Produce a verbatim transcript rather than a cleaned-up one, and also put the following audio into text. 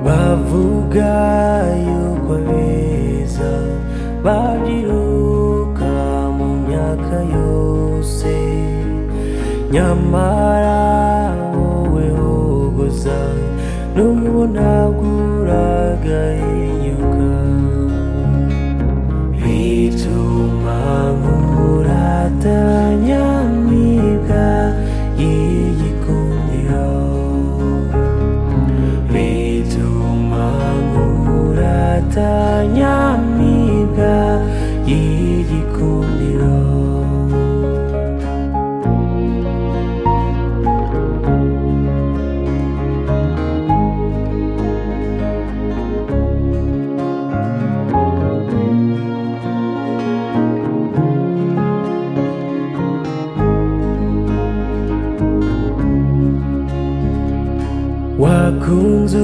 bavuga yuko abeza babyiruka mu myaka yose, nyamara wowe hogoza nubona uragahinyuka, bituma nkuratanya